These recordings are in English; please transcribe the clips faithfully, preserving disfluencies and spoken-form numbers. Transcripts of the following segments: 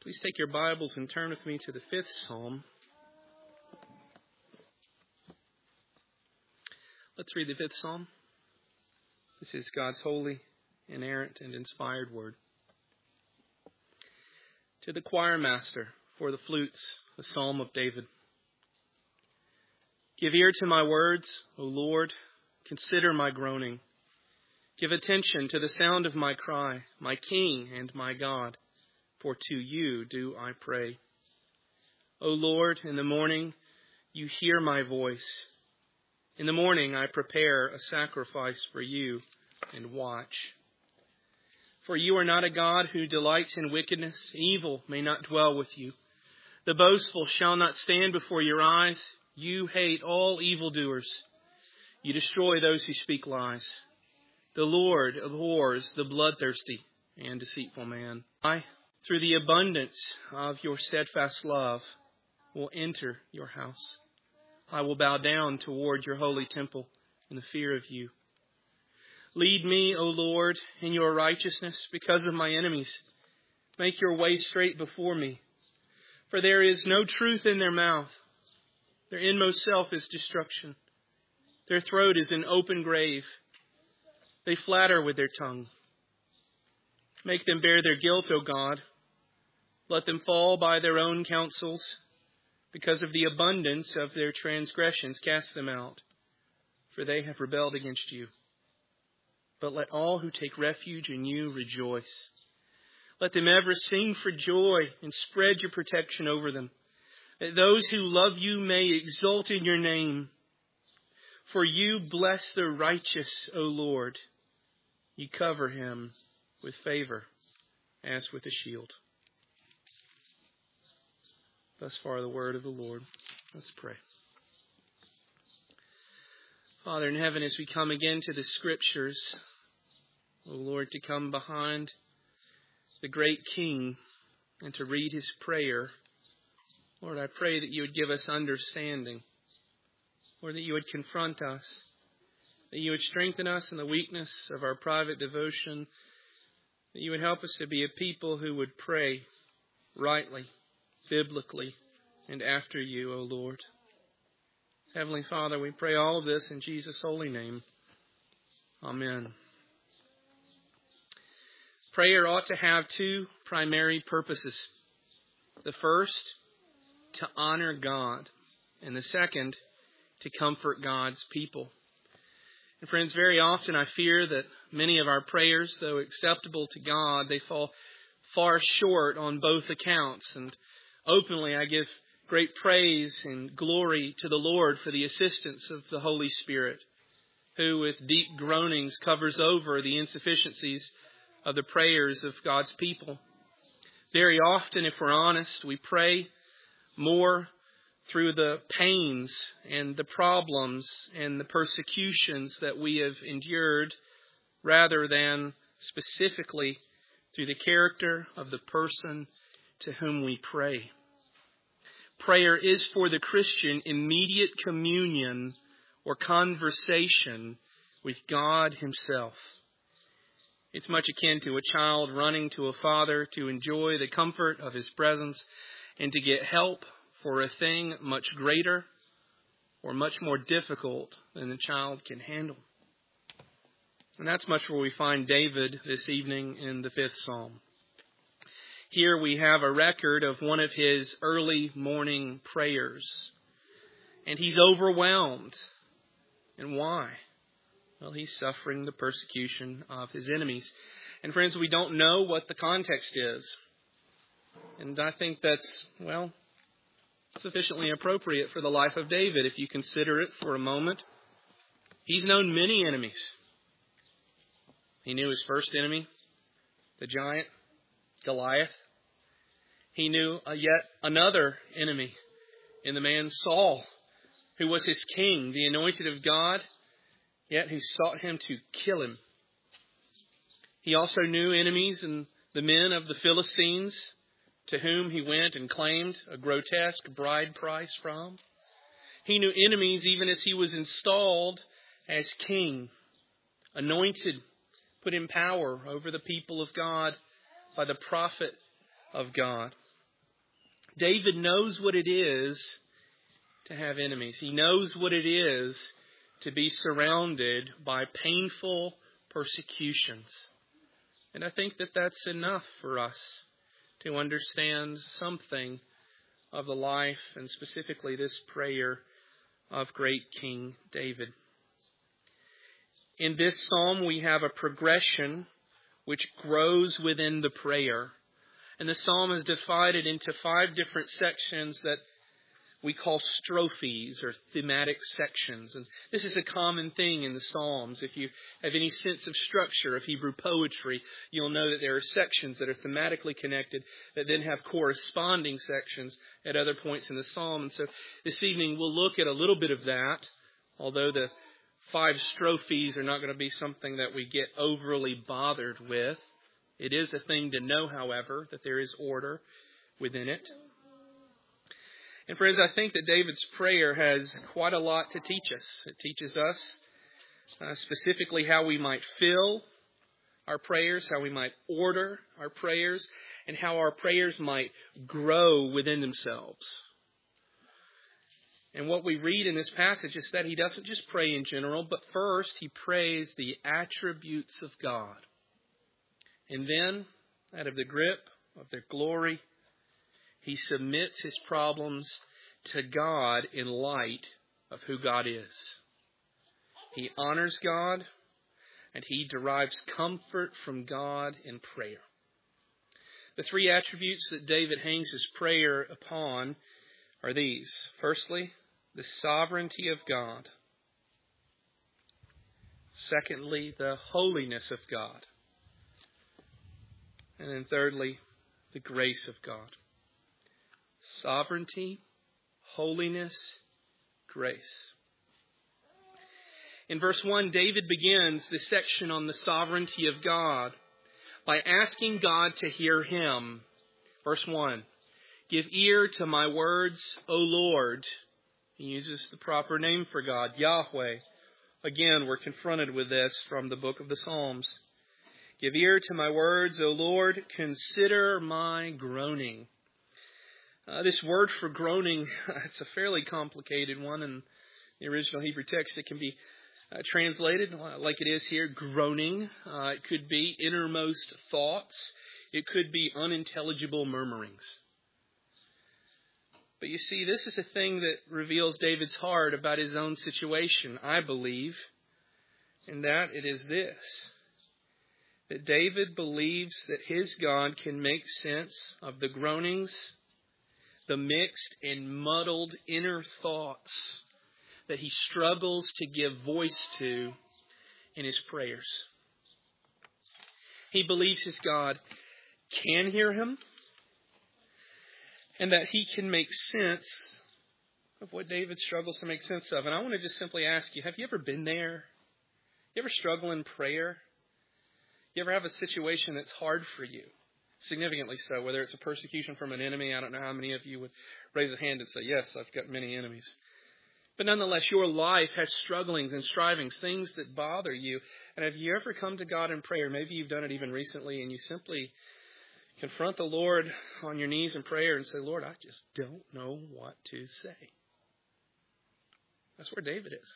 Please take your Bibles and turn with me to the fifth Psalm. Let's read the fifth Psalm. This is God's holy, inerrant, and inspired word. To the choir master for the flutes, a psalm of David. Give ear to my words, O Lord. Consider my groaning. Give attention to the sound of my cry, my King and my God. For to you do I pray. O Lord, in the morning you hear my voice. In the morning I prepare a sacrifice for you and watch. For you are not a God who delights in wickedness. Evil may not dwell with you. The boastful shall not stand before your eyes. You hate all evildoers. You destroy those who speak lies. The Lord abhors the bloodthirsty and deceitful man. I, through the abundance of your steadfast love, will enter your house. I will bow down toward your holy temple in the fear of you. Lead me, O Lord, in your righteousness because of my enemies. Make your way straight before me. For there is no truth in their mouth. Their inmost self is destruction. Their throat is an open grave. They flatter with their tongue. Make them bear their guilt, O God. Let them fall by their own counsels. Because of the abundance of their transgressions, cast them out, for they have rebelled against you. But let all who take refuge in you rejoice. Let them ever sing for joy and spread your protection over them. That those who love you may exult in your name. For you bless the righteous, O Lord. You cover him with favor as with a shield. Thus far the word of the Lord. Let's pray. Father in heaven, as we come again to the Scriptures, O Lord, to come behind the great King and to read his prayer, Lord, I pray that you would give us understanding, Lord, that you would confront us, that you would strengthen us in the weakness of our private devotion, that you would help us to be a people who would pray rightly, biblically, and after you, O Lord. Heavenly Father, we pray all of this in Jesus' holy name. Amen. Prayer ought to have two primary purposes. The first, to honor God, and the second, to comfort God's people. And friends, very often I fear that many of our prayers, though acceptable to God, they fall far short on both accounts. And openly, I give great praise and glory to the Lord for the assistance of the Holy Spirit, who with deep groanings covers over the insufficiencies of the prayers of God's people. Very often, if we're honest, we pray more through the pains and the problems and the persecutions that we have endured, rather than specifically through the character of the person to whom we pray. Prayer is for the Christian immediate communion or conversation with God himself. It's much akin to a child running to a father to enjoy the comfort of his presence and to get help for a thing much greater or much more difficult than the child can handle. And that's much where we find David this evening in the fifth Psalm. Here we have a record of one of his early morning prayers. And he's overwhelmed. And why? Well, he's suffering the persecution of his enemies. And friends, we don't know what the context is. And I think that's, well, sufficiently appropriate for the life of David if you consider it for a moment. He's known many enemies. He knew his first enemy, the giant, Goliath. He knew a yet another enemy in the man Saul, who was his king, the anointed of God, yet who sought him to kill him. He also knew enemies in the men of the Philistines, to whom he went and claimed a grotesque bride price from. He knew enemies even as he was installed as king, anointed, put in power over the people of God by the prophet of God. David knows what it is to have enemies. He knows what it is to be surrounded by painful persecutions. And I think that that's enough for us to understand something of the life and specifically this prayer of great King David. In this psalm, we have a progression which grows within the prayer. And the psalm is divided into five different sections that we call strophes or thematic sections. And this is a common thing in the Psalms. If you have any sense of structure of Hebrew poetry, you'll know that there are sections that are thematically connected that then have corresponding sections at other points in the Psalm. And so this evening we'll look at a little bit of that, although the five strophes are not going to be something that we get overly bothered with. It is a thing to know, however, that there is order within it. And friends, I think that David's prayer has quite a lot to teach us. It teaches us uh, specifically how we might fill our prayers, how we might order our prayers, and how our prayers might grow within themselves. And what we read in this passage is that he doesn't just pray in general, but first he prays the attributes of God. And then, out of the grip of their glory, he submits his problems to God in light of who God is. He honors God, and he derives comfort from God in prayer. The three attributes that David hangs his prayer upon are these. Firstly, the sovereignty of God. Secondly, the holiness of God. And then thirdly, the grace of God. Sovereignty, holiness, grace. In verse one, David begins this section on the sovereignty of God by asking God to hear him. Verse one, give ear to my words, O Lord. He uses the proper name for God, Yahweh. Again, we're confronted with this from the book of the Psalms. Give ear to my words, O Lord. Consider my groaning. Uh, this word for groaning, it's a fairly complicated one. In the original Hebrew text, it can be uh, translated like it is here, groaning. Uh, it could be innermost thoughts. It could be unintelligible murmurings. But you see, this is a thing that reveals David's heart about his own situation, I believe, and that it is this, that David believes that his God can make sense of the groanings, the mixed and muddled inner thoughts that he struggles to give voice to in his prayers. He believes his God can hear him and that he can make sense of what David struggles to make sense of. And I want to just simply ask you, have you ever been there? You ever struggle in prayer? You ever have a situation that's hard for you? Significantly so, whether it's a persecution from an enemy. I don't know how many of you would raise a hand and say, yes, I've got many enemies. But nonetheless, your life has strugglings and strivings, things that bother you. And have you ever come to God in prayer? Maybe you've done it even recently, and you simply confront the Lord on your knees in prayer and say, Lord, I just don't know what to say. That's where David is.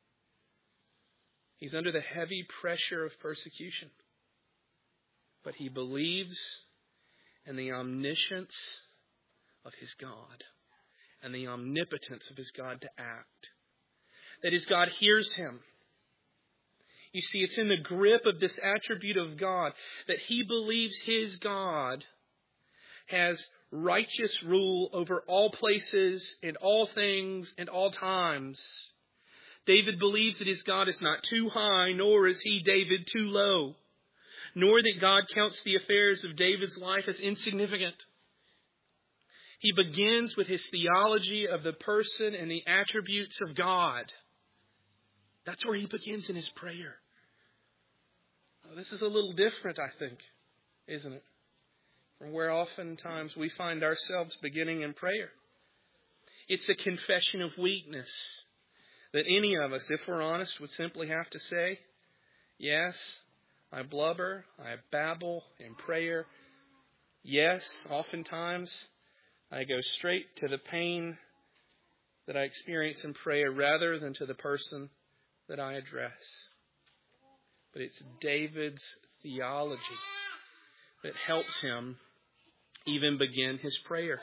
He's under the heavy pressure of persecution. But he believes in the omniscience of his God and the omnipotence of his God to act. That his God hears him. You see, it's in the grip of this attribute of God that he believes his God has righteous rule over all places and all things and all times. David believes that his God is not too high, nor is he, David, too low. Nor that God counts the affairs of David's life as insignificant. He begins with his theology of the person and the attributes of God. That's where he begins in his prayer. Now, this is a little different, I think, isn't it? From where oftentimes we find ourselves beginning in prayer. It's a confession of weakness that any of us, if we're honest, would simply have to say, yes, I blubber, I babble in prayer. Yes, oftentimes I go straight to the pain that I experience in prayer rather than to the person that I address. But it's David's theology that helps him even begin his prayer.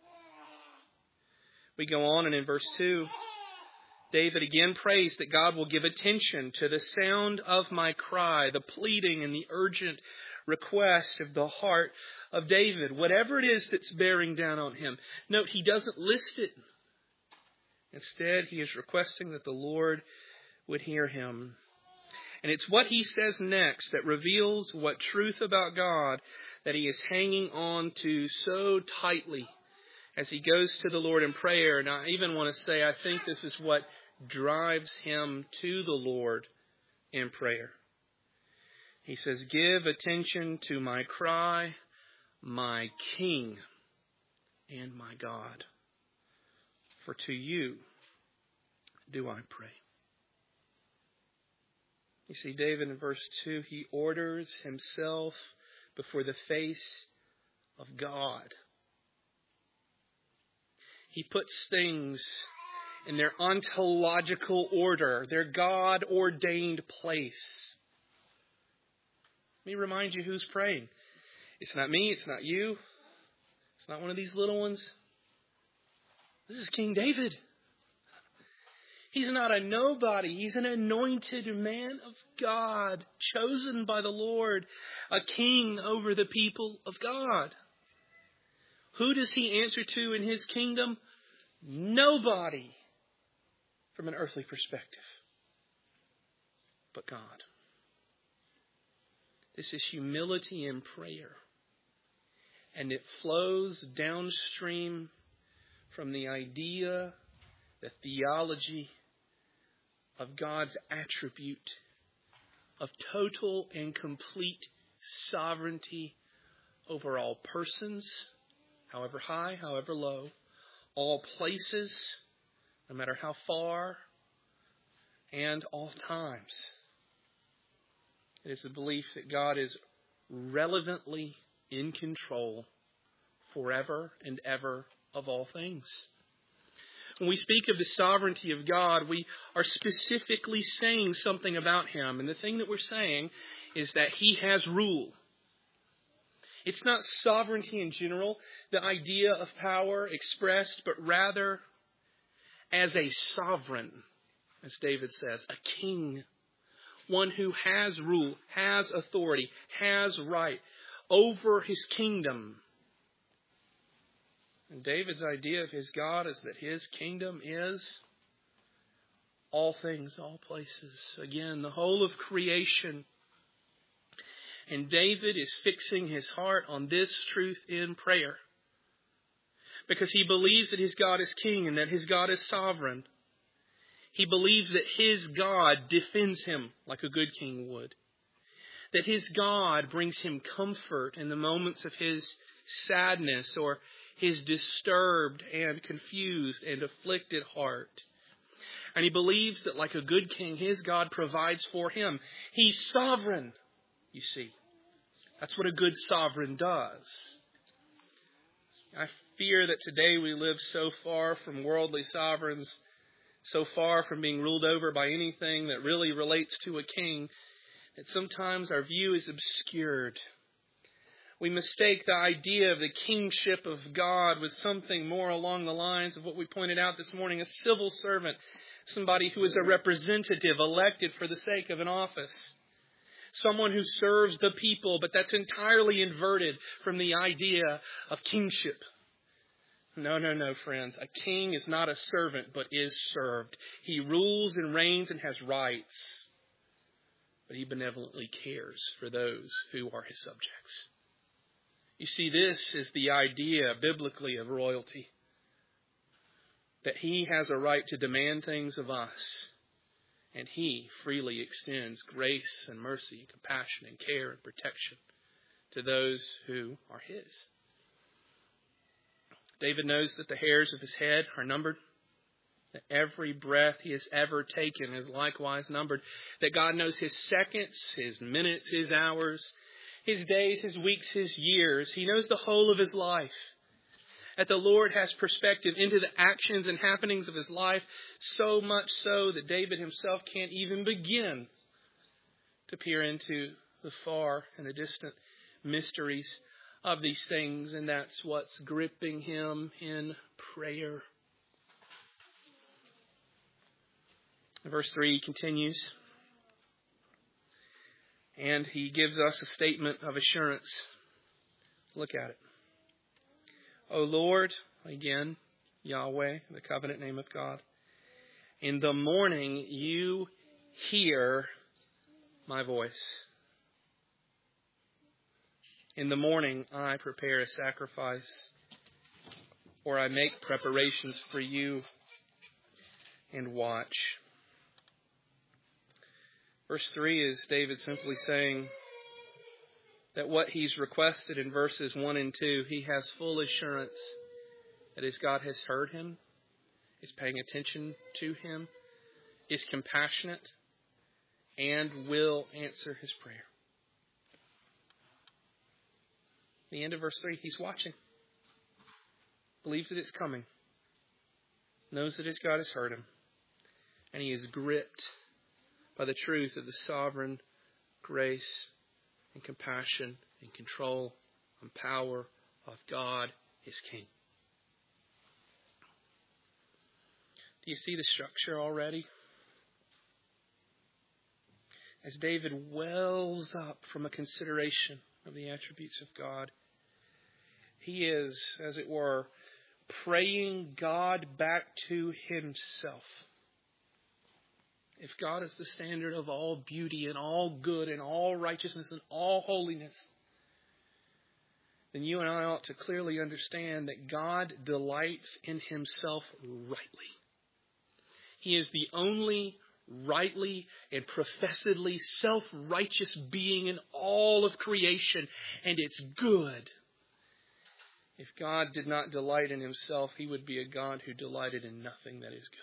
We go on, and in verse two, David again prays that God will give attention to the sound of my cry, the pleading and the urgent request of the heart of David, whatever it is that's bearing down on him. Note, he doesn't list it. Instead, he is requesting that the Lord would hear him. And it's what he says next that reveals what truth about God that he is hanging on to so tightly as he goes to the Lord in prayer. And I even want to say, I think this is what drives him to the Lord in prayer. He says, give attention to my cry, my King and my God. For to you do I pray. You see, David in verse two, he orders himself before the face of God. He puts things in their ontological order, their God-ordained place. Let me remind you who's praying. It's not me, it's not you. It's not one of these little ones. This is King David. He's not a nobody. He's an anointed man of God, chosen by the Lord, a king over the people of God. Who does he answer to in his kingdom? Nobody from an earthly perspective, but God. This is humility in prayer, and it flows downstream from the idea, the theology of God's attribute of total and complete sovereignty over all persons, however high, however low, all places, no matter how far, and all times. It is the belief that God is relevantly in control forever and ever of all things. When we speak of the sovereignty of God, we are specifically saying something about Him. And the thing that we're saying is that He has rule. It's not sovereignty in general, the idea of power expressed, but rather as a sovereign, as David says, a king. One who has rule, has authority, has right over his kingdom. And David's idea of his God is that his kingdom is all things, all places. Again, the whole of creation. And David is fixing his heart on this truth in prayer, because he believes that his God is king and that his God is sovereign. He believes that his God defends him like a good king would. That his God brings him comfort in the moments of his sadness or his disturbed and confused and afflicted heart. And he believes that like a good king, his God provides for him. He's sovereign, you see. That's what a good sovereign does. I fear that today we live so far from worldly sovereigns, so far from being ruled over by anything that really relates to a king, that sometimes our view is obscured. We mistake the idea of the kingship of God with something more along the lines of what we pointed out this morning, a civil servant, somebody who is a representative elected for the sake of an office. Someone who serves the people, but that's entirely inverted from the idea of kingship. No, no, no, friends. A king is not a servant, but is served. He rules and reigns and has rights, but he benevolently cares for those who are his subjects. You see, this is the idea biblically of royalty, that he has a right to demand things of us, and he freely extends grace and mercy, compassion and care and protection to those who are his. David knows that the hairs of his head are numbered, that every breath he has ever taken is likewise numbered, that God knows his seconds, his minutes, his hours, his days, his weeks, his years. He knows the whole of his life. That the Lord has perspective into the actions and happenings of his life, so much so that David himself can't even begin to peer into the far and the distant mysteries of these things. And that's what's gripping him in prayer. Verse three continues. And he gives us a statement of assurance. Look at it. O Lord, again, Yahweh, the covenant name of God, in the morning you hear my voice. In the morning I prepare a sacrifice, or I make preparations for you and watch. Verse three is David simply saying that what he's requested in verses one and two, he has full assurance that his God has heard him, is paying attention to him, is compassionate, and will answer his prayer. The end of verse three, he's watching, believes that it's coming, knows that his God has heard him, and he is gripped by the truth of the sovereign grace and compassion and control and power of God, his King. Do you see the structure already? As David wells up from a consideration of the attributes of God, he is, as it were, praying God back to himself. If God is the standard of all beauty and all good and all righteousness and all holiness, then you and I ought to clearly understand that God delights in himself rightly. He is the only rightly and professedly self-righteous being in all of creation, and it's good. If God did not delight in himself, he would be a God who delighted in nothing that is good.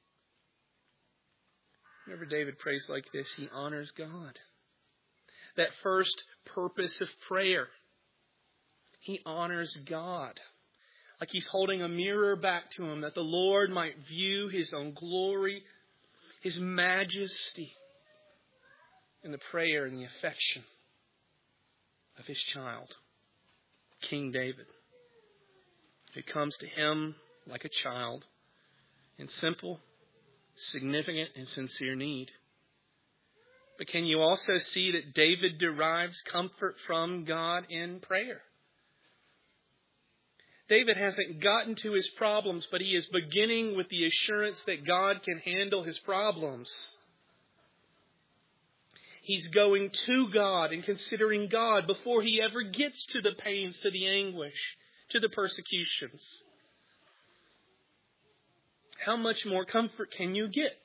Whenever David prays like this, he honors God. That first purpose of prayer, he honors God. Like he's holding a mirror back to him, that the Lord might view his own glory, his majesty, in the prayer and the affection of his child, King David, who comes to him like a child in simple, significant, and sincere need. But can you also see that David derives comfort from God in prayer? David hasn't gotten to his problems, but he is beginning with the assurance that God can handle his problems. He's going to God and considering God before he ever gets to the pains, to the anguish, to the persecutions. How much more comfort can you get?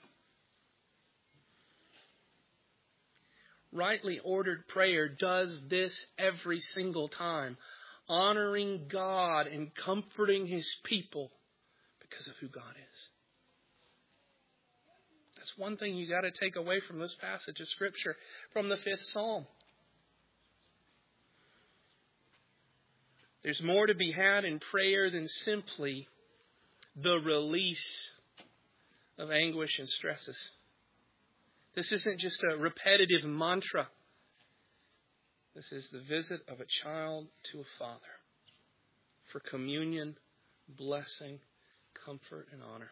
Rightly ordered prayer does this every single time, honoring God and comforting his people because of who God is. That's one thing you got to take away from this passage of Scripture, from the fifth Psalm. There's more to be had in prayer than simply the release of anguish and stresses. This isn't just a repetitive mantra. This is the visit of a child to a father for communion, blessing, comfort, and honor.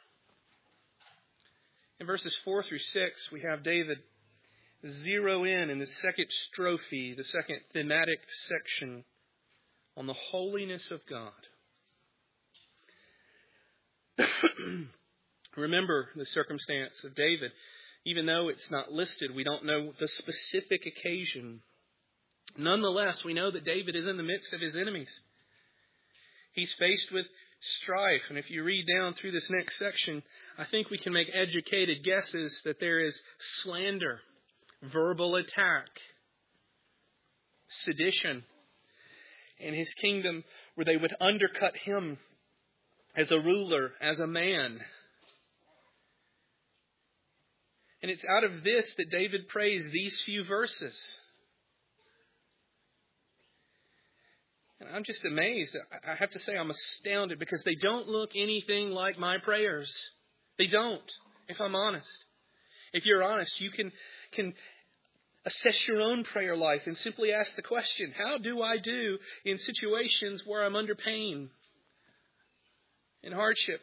In verses four through six, we have David zero in in the second strophe, the second thematic section, on the holiness of God. Remember the circumstance of David. Even though it's not listed, we don't know the specific occasion. Nonetheless, we know that David is in the midst of his enemies. He's faced with strife. And if you read down through this next section, I think we can make educated guesses that there is slander, verbal attack, sedition in his kingdom, where they would undercut him as a ruler, as a man. And it's out of this that David prays these few verses. And I'm just amazed. I have to say I'm astounded because they don't look anything like my prayers. They don't, if I'm honest. If you're honest, you can, can assess your own prayer life and simply ask the question, how do I do in situations where I'm under pain and hardship?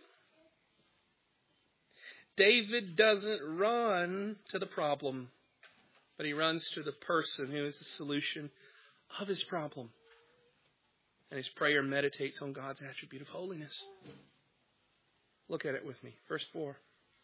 David doesn't run to the problem, but he runs to the person who is the solution of his problem. And his prayer meditates on God's attribute of holiness. Look at it with me. Verse four.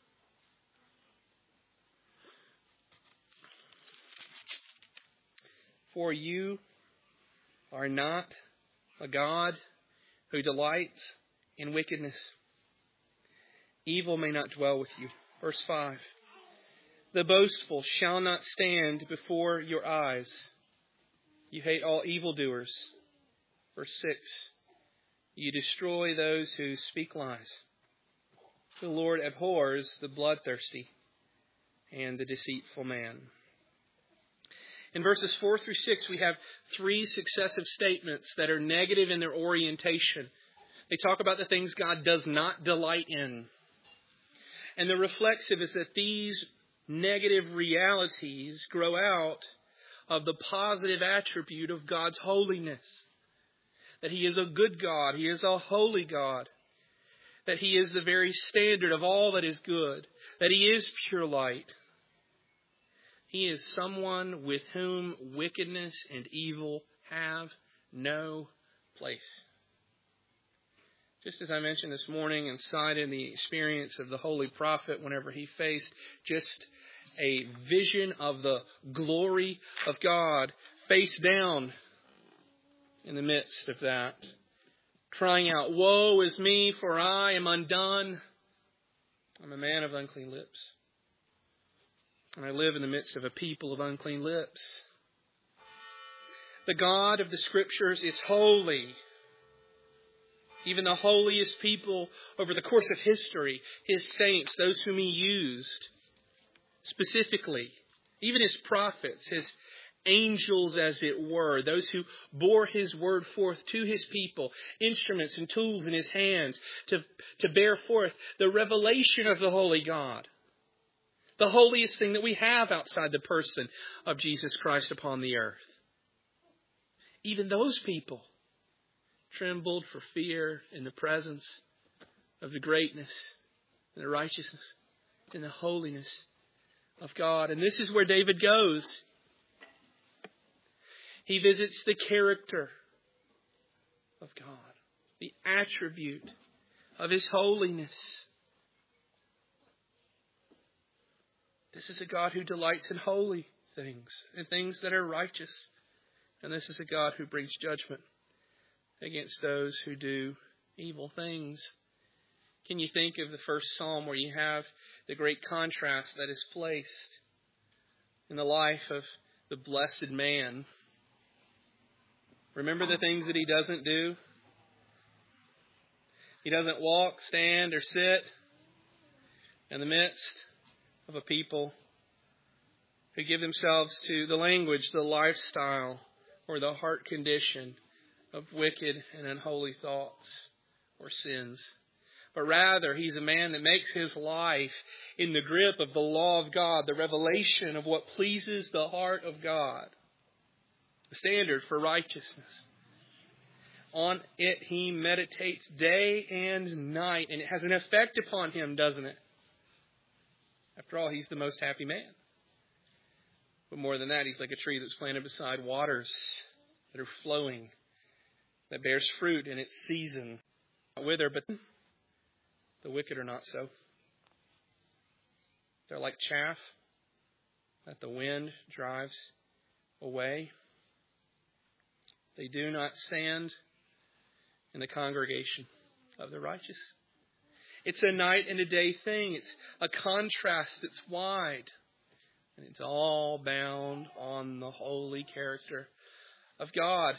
For you are not a God who delights in wickedness. Evil may not dwell with you. Verse five. The boastful shall not stand before your eyes. You hate all evildoers. Verse six. You destroy those who speak lies. The Lord abhors the bloodthirsty and the deceitful man. In verses four through six, we have three successive statements that are negative in their orientation. They talk about the things God does not delight in. And the reflexive is that these negative realities grow out of the positive attribute of God's holiness. That He is a good God. He is a holy God. That He is the very standard of all that is good. That He is pure light. He is someone with whom wickedness and evil have no place. Just as I mentioned this morning and cited the experience of the holy prophet whenever he faced just a vision of the glory of God face down in the midst of that, crying out, "Woe is me, for I am undone. I'm a man of unclean lips. And I live in the midst of a people of unclean lips." The God of the Scriptures is holy. Even the holiest people over the course of history, His saints, those whom He used specifically, even His prophets, His angels as it were, those who bore His word forth to His people, instruments and tools in His hands to, to bear forth the revelation of the holy God. The holiest thing that we have outside the person of Jesus Christ upon the earth. Even those people trembled for fear in the presence of the greatness and the righteousness and the holiness of God. And this is where David goes. He visits the character of God, the attribute of His holiness. This is a God who delights in holy things and things that are righteous. And this is a God who brings judgment against those who do evil things. Can you think of the first psalm where you have the great contrast that is placed in the life of the blessed man? Remember the things that he doesn't do? He doesn't walk, stand, or sit in the midst of a people who give themselves to the language, the lifestyle, or the heart condition of wicked and unholy thoughts or sins. But rather, he's a man that makes his life in the grip of the law of God, the revelation of what pleases the heart of God, the standard for righteousness. On it he meditates day and night, and it has an effect upon him, doesn't it? After all, he's the most happy man. But more than that, he's like a tree that's planted beside waters that are flowing, that bears fruit in its season. Not wither, but the wicked are not so. They're like chaff that the wind drives away. They do not stand in the congregation of the righteous. It's a night and a day thing. It's a contrast that's wide. And it's all bound on the holy character of God.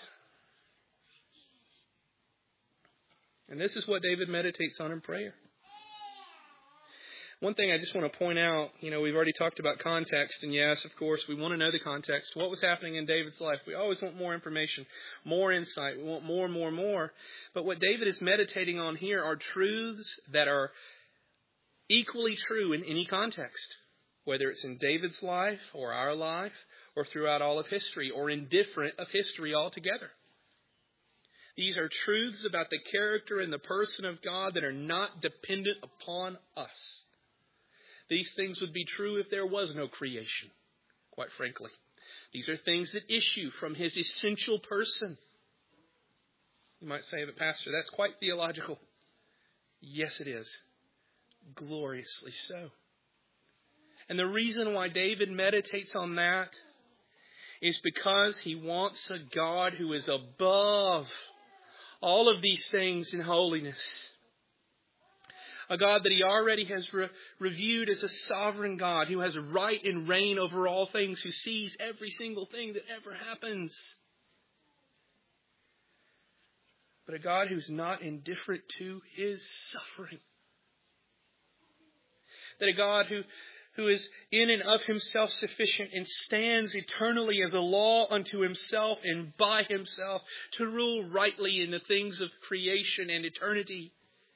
And this is what David meditates on in prayer. One thing I just want to point out, you know, we've already talked about context, and yes, of course, we want to know the context. What was happening in David's life? We always want more information, more insight. We want more, more, more. But what David is meditating on here are truths that are equally true in any context, whether it's in David's life or our life or throughout all of history or indifferent of history altogether. These are truths about the character and the person of God that are not dependent upon us. These things would be true if there was no creation, quite frankly. These are things that issue from his essential person. You might say, but Pastor, that's quite theological. Yes, it is. Gloriously so. And the reason why David meditates on that is because he wants a God who is above all of these things in holiness. A God that he already has re- reviewed as a sovereign God who has right and reign over all things, who sees every single thing that ever happens. But a God who's not indifferent to his suffering. That a God who, who is in and of himself sufficient and stands eternally as a law unto himself and by himself to rule rightly in the things of creation and eternity.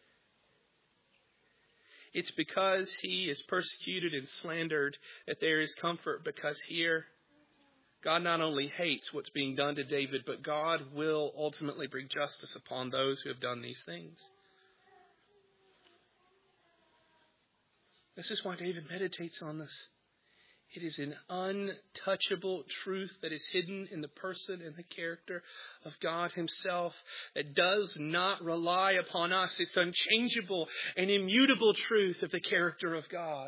It's because he is persecuted and slandered that there is comfort, because here God not only hates what's being done to David, but God will ultimately bring justice upon those who have done these things. This is why David meditates on this. It is an untouchable truth that is hidden in the person and the character of God himself that does not rely upon us. It's unchangeable and immutable truth of the character of God.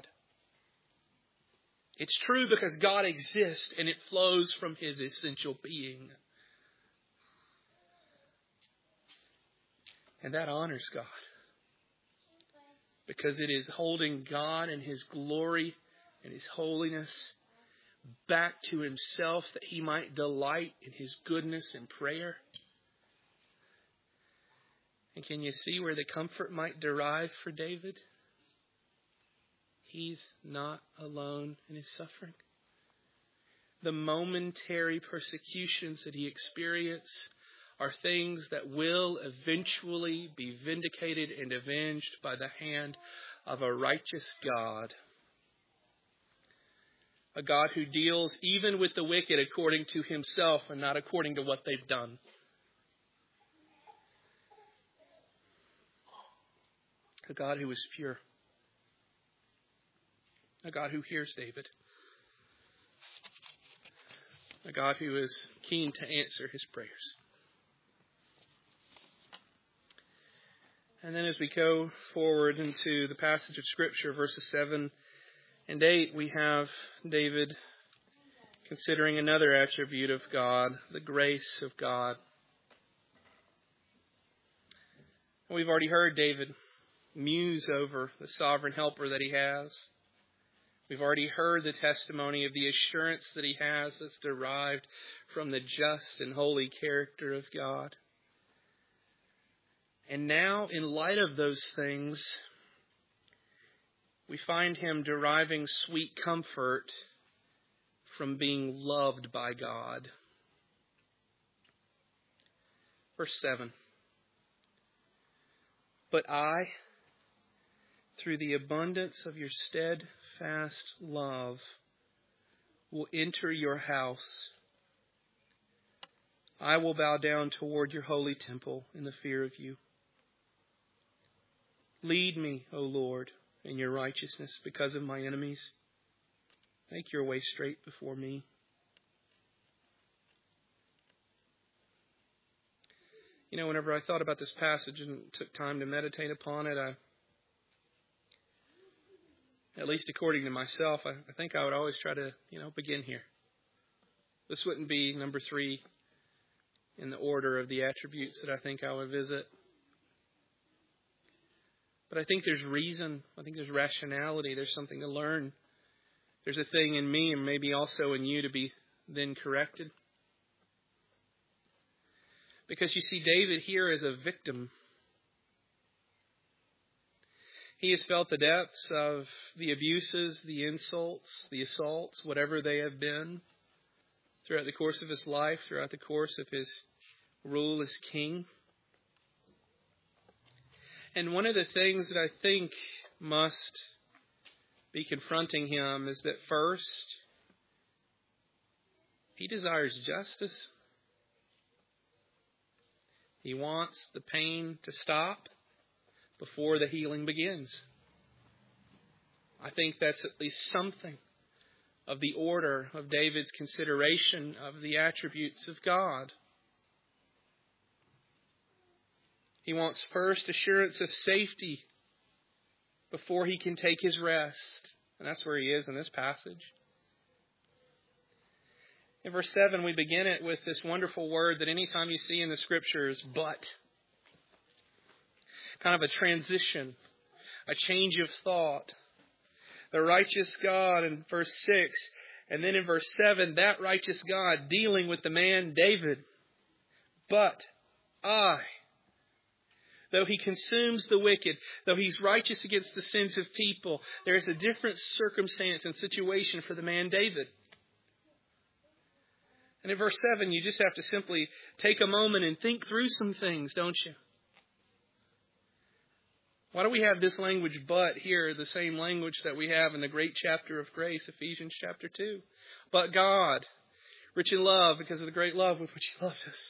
It's true because God exists and it flows from his essential being. And that honors God, because it is holding God and his glory and his holiness back to himself that he might delight in his goodness and prayer. And can you see where the comfort might derive for David? He's not alone in his suffering. The momentary persecutions that he experienced are things that will eventually be vindicated and avenged by the hand of a righteous God. A God who deals even with the wicked according to himself and not according to what they've done. A God who is pure. A God who hears David. A God who is keen to answer his prayers. And then as we go forward into the passage of Scripture, verses seven and eight, we have David considering another attribute of God, the grace of God. We've already heard David muse over the sovereign helper that he has. We've already heard the testimony of the assurance that he has that's derived from the just and holy character of God. And now, in light of those things, we find him deriving sweet comfort from being loved by God. Verse seven. But I, through the abundance of your steadfast love, will enter your house. I will bow down toward your holy temple in the fear of you. Lead me, O Lord, in your righteousness because of my enemies. Make your way straight before me. You know, whenever I thought about this passage and took time to meditate upon it, I, at least according to myself, I, I think I would always try to, you know, begin here. This wouldn't be number three in the order of the attributes that I think I would visit. But I think there's reason. I think there's rationality. There's something to learn. There's a thing in me and maybe also in you to be then corrected. Because you see David here as a victim. He has felt the depths of the abuses, the insults, the assaults, whatever they have been, throughout the course of his life, throughout the course of his rule as king. And one of the things that I think must be confronting him is that first, he desires justice. He wants the pain to stop before the healing begins. I think that's at least something of the order of David's consideration of the attributes of God. He wants first assurance of safety before he can take his rest. And that's where he is in this passage. In verse seven, we begin it with this wonderful word that anytime you see in the Scriptures, but. Kind of a transition, a change of thought. The righteous God in verse six, and then in verse seven, that righteous God dealing with the man David. But I, though he consumes the wicked, though he's righteous against the sins of people, there is a different circumstance and situation for the man David. And in verse seven, you just have to simply take a moment and think through some things, don't you? Why do we have this language, but, here, the same language that we have in the great chapter of grace, Ephesians chapter two? But God, rich in love because of the great love with which He loved us.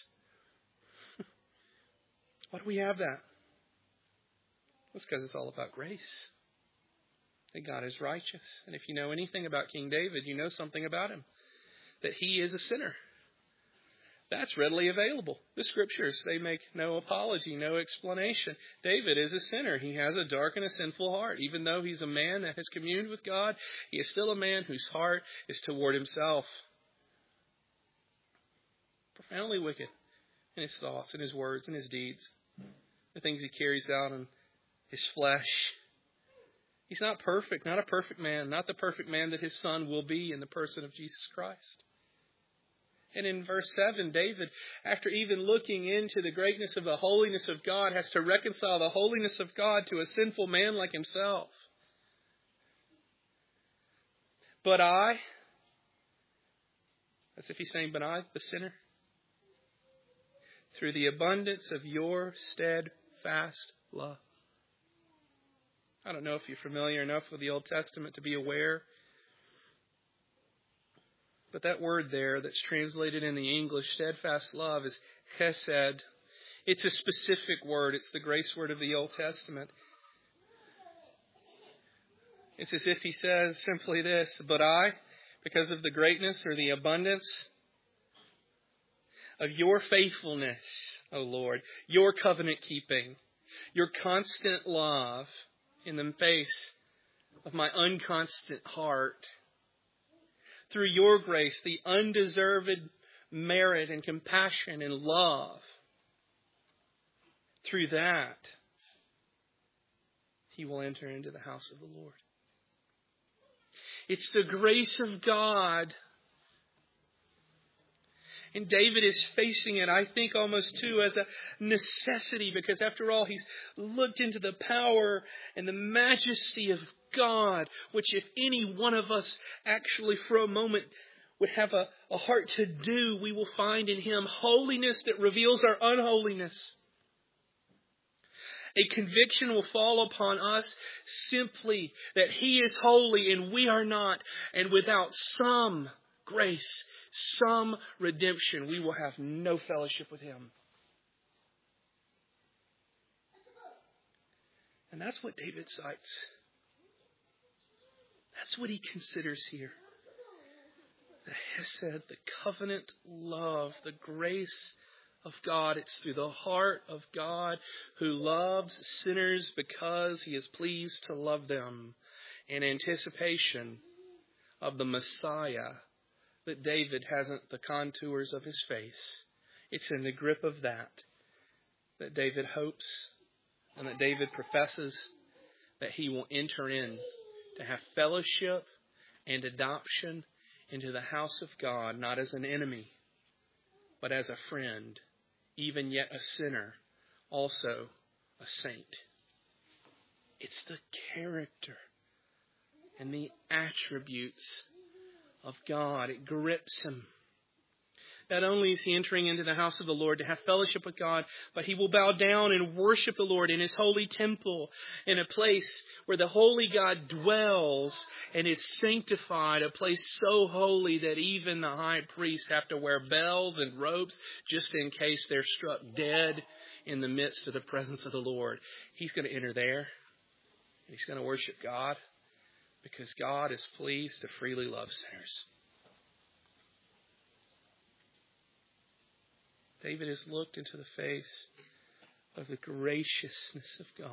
Why do we have that? It's because it's all about grace. That God is righteous. And if you know anything about King David, you know something about him. That he is a sinner. That's readily available. The Scriptures, they make no apology, no explanation. David is a sinner. He has a dark and a sinful heart. Even though he's a man that has communed with God, he is still a man whose heart is toward himself. Profoundly wicked in his thoughts, in his words, in his deeds. The things he carries out in his flesh. He's not perfect, not a perfect man, not the perfect man that his Son will be in the person of Jesus Christ. And in verse seven, David, after even looking into the greatness of the holiness of God, has to reconcile the holiness of God to a sinful man like himself. But I, as if he's saying, but I, the sinner, through the abundance of your steadfast love. I don't know if you're familiar enough with the Old Testament to be aware. But that word there that's translated in the English, steadfast love, is chesed. It's a specific word. It's the grace word of the Old Testament. It's as if he says simply this, but I, because of the greatness or the abundance of your faithfulness, O Lord, your covenant keeping, your constant love in the face of my unconstant heart, through your grace, the undeserved merit and compassion and love, through that, he will enter into the house of the Lord. It's the grace of God. And David is facing it, I think, almost too as a necessity, because after all, he's looked into the power and the majesty of God, which if any one of us actually for a moment would have a, a heart to do, we will find in Him holiness that reveals our unholiness. A conviction will fall upon us simply that He is holy and we are not, and without some grace, some redemption, we will have no fellowship with Him. And that's what David cites. That's what he considers here. The hesed, the covenant love, the grace of God. It's through the heart of God who loves sinners because He is pleased to love them in anticipation of the Messiah that David hasn't the contours of his face. It's in the grip of that that David hopes and that David professes that he will enter in to have fellowship and adoption into the house of God, not as an enemy, but as a friend, even yet a sinner, also a saint. It's the character and the attributes of God. It grips him. Not only is he entering into the house of the Lord to have fellowship with God, but he will bow down and worship the Lord in his holy temple, in a place where the holy God dwells and is sanctified, a place so holy that even the high priests have to wear bells and robes just in case they're struck dead in the midst of the presence of the Lord. He's going to enter there. He's going to worship God because God is pleased to freely love sinners. David has looked into the face of the graciousness of God.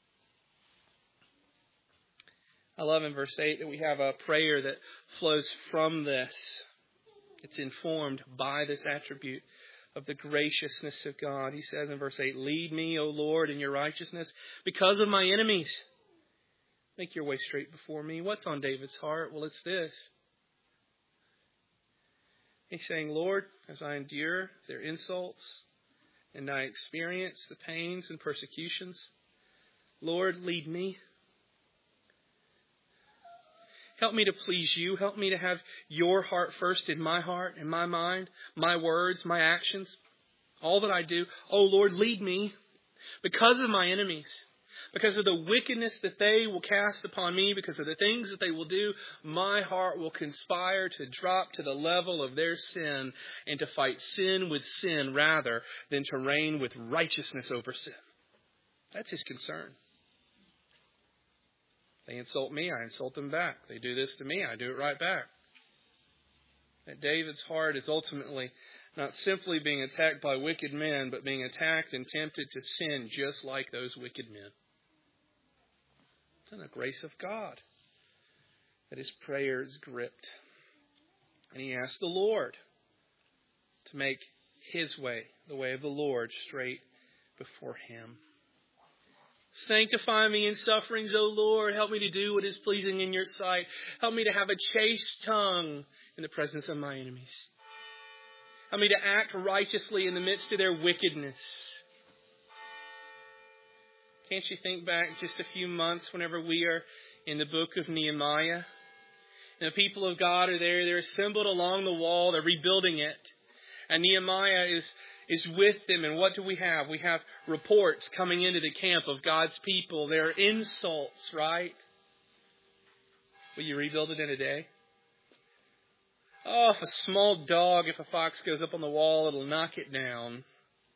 I love in verse eight that we have a prayer that flows from this. It's informed by this attribute of the graciousness of God. He says in verse eight, "Lead me, O Lord, in your righteousness because of my enemies. Make your way straight before me." What's on David's heart? Well, it's this. He's saying, Lord, as I endure their insults and I experience the pains and persecutions, Lord, lead me. Help me to please you. Help me to have your heart first in my heart, in my mind, my words, my actions, all that I do. Oh, Lord, lead me because of my enemies. Because of the wickedness that they will cast upon me, because of the things that they will do, my heart will conspire to drop to the level of their sin and to fight sin with sin rather than to reign with righteousness over sin. That's his concern. They insult me, I insult them back. They do this to me, I do it right back. That David's heart is ultimately not simply being attacked by wicked men, but being attacked and tempted to sin just like those wicked men. It's in the grace of God that his prayer is gripped. And he asked the Lord to make his way, the way of the Lord, straight before him. Sanctify me in sufferings, O Lord. Help me to do what is pleasing in your sight. Help me to have a chaste tongue in the presence of my enemies. Help me to act righteously in the midst of their wickedness. Can't you think back just a few months whenever we are in the book of Nehemiah? And the people of God are there. They're assembled along the wall. They're rebuilding it. And Nehemiah is, is with them. And what do we have? We have reports coming into the camp of God's people. There are insults, right? Will you rebuild it in a day? Oh, if a small dog, if a fox goes up on the wall, it'll knock it down.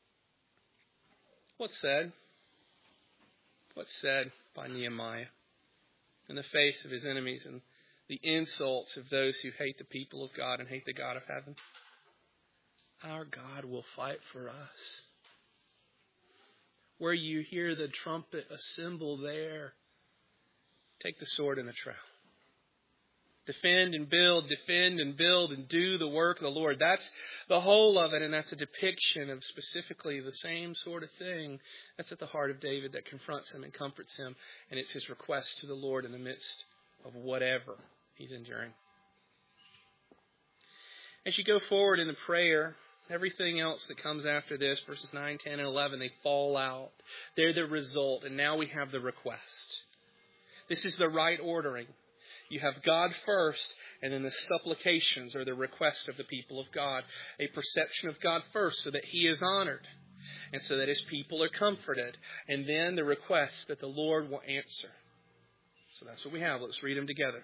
What's said? What's said by Nehemiah in the face of his enemies and the insults of those who hate the people of God and hate the God of heaven? Our God will fight for us. Where you hear the trumpet assemble there, take the sword and the trowel. Defend and build, defend and build and do the work of the Lord. That's the whole of it, and that's a depiction of specifically the same sort of thing that's at the heart of David that confronts him and comforts him, and it's his request to the Lord in the midst of whatever he's enduring. As you go forward in the prayer, everything else that comes after this, verses nine, ten, and eleven, they fall out. They're the result, and now we have the request. This is the right ordering. You have God first, and then the supplications or the request of the people of God. A perception of God first so that he is honored and so that his people are comforted. And then the request that the Lord will answer. So that's what we have. Let's read them together.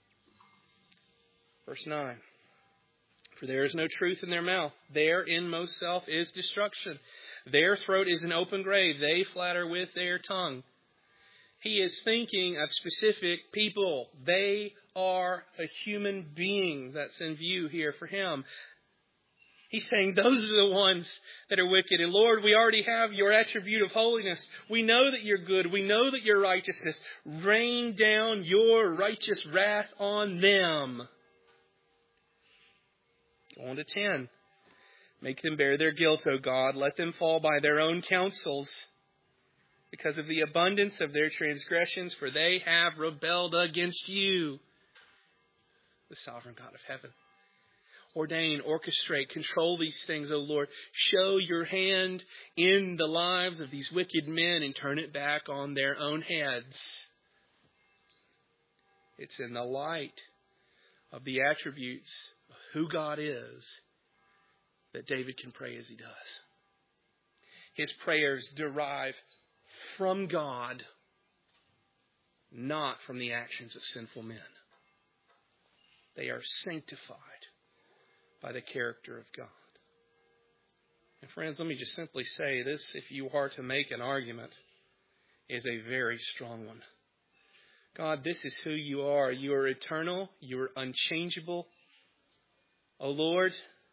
Verse nine. For there is no truth in their mouth. Their inmost self is destruction. Their throat is an open grave. They flatter with their tongue. He is thinking of specific people. They are a human being that's in view here for him. He's saying those are the ones that are wicked. And Lord, we already have your attribute of holiness. We know that you're good. We know that you're righteousness. Rain down your righteous wrath on them. Go on to ten. Make them bear their guilt, O God. Let them fall by their own counsels, because of the abundance of their transgressions, for they have rebelled against you, the sovereign God of heaven. ordain, orchestrate, control these things, O Lord. Show your hand in the lives of these wicked men and turn it back on their own heads. It's in the light of the attributes of who God is that David can pray as he does. His prayers derive from God, not from the actions of sinful men. They are sanctified by the character of God. And friends, let me just simply say this, if you are to make an argument, is a very strong one. God, this is who you are. You are eternal. You are unchangeable. O Lord,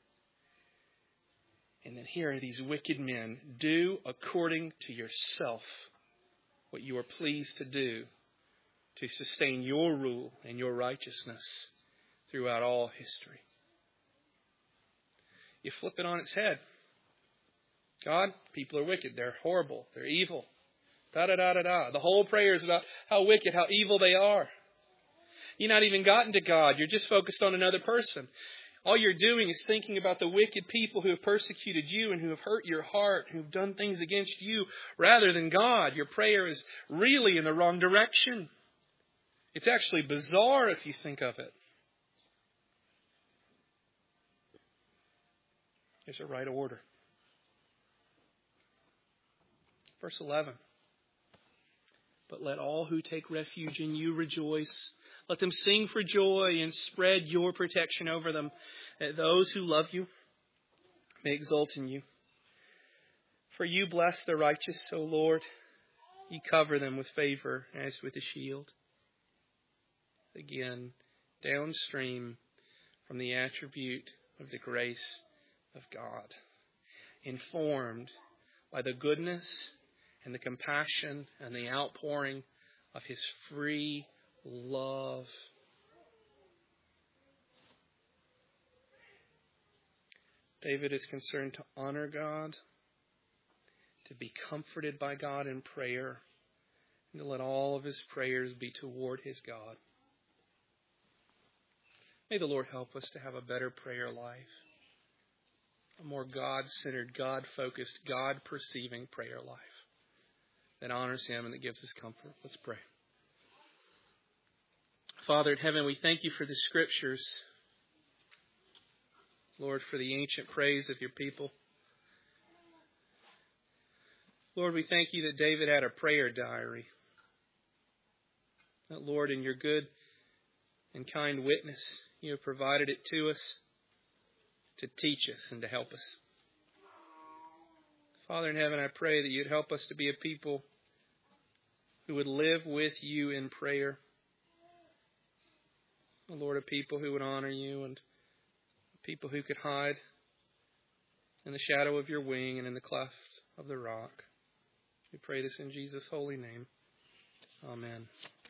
and then here are these wicked men. Do according to yourself what you are pleased to do to sustain your rule and your righteousness throughout all history. You flip it on its head. God, people are wicked. They're horrible. They're evil. Da da da da da. The whole prayer is about how wicked, how evil they are. You've not even gotten to God. You're just focused on another person. All you're doing is thinking about the wicked people who have persecuted you and who have hurt your heart, who have done things against you, rather than God. Your prayer is really in the wrong direction. It's actually bizarre if you think of it. There's a right order. Verse eleven. But let all who take refuge in you rejoice. Let them sing for joy and spread your protection over them, that those who love you may exult in you. For you bless the righteous, O Lord. You cover them with favor as with a shield. Again, downstream from the attribute of the grace of God, informed by the goodness and the compassion and the outpouring of His free love. David is concerned to honor God, to be comforted by God in prayer, and to let all of his prayers be toward his God. May the Lord help us to have a better prayer life, a more God-centered, God-focused, God-perceiving prayer life that honors Him and that gives us comfort. Let's pray. Father in heaven, we thank you for the Scriptures. Lord, for the ancient praise of your people. Lord, we thank you that David had a prayer diary. That, Lord, in your good and kind witness, you have provided it to us to teach us and to help us. Father in heaven, I pray that you'd help us to be a people who would live with you in prayer. Oh, Lord, a people who would honor you and people who could hide in the shadow of your wing and in the cleft of the rock. We pray this in Jesus' holy name. Amen.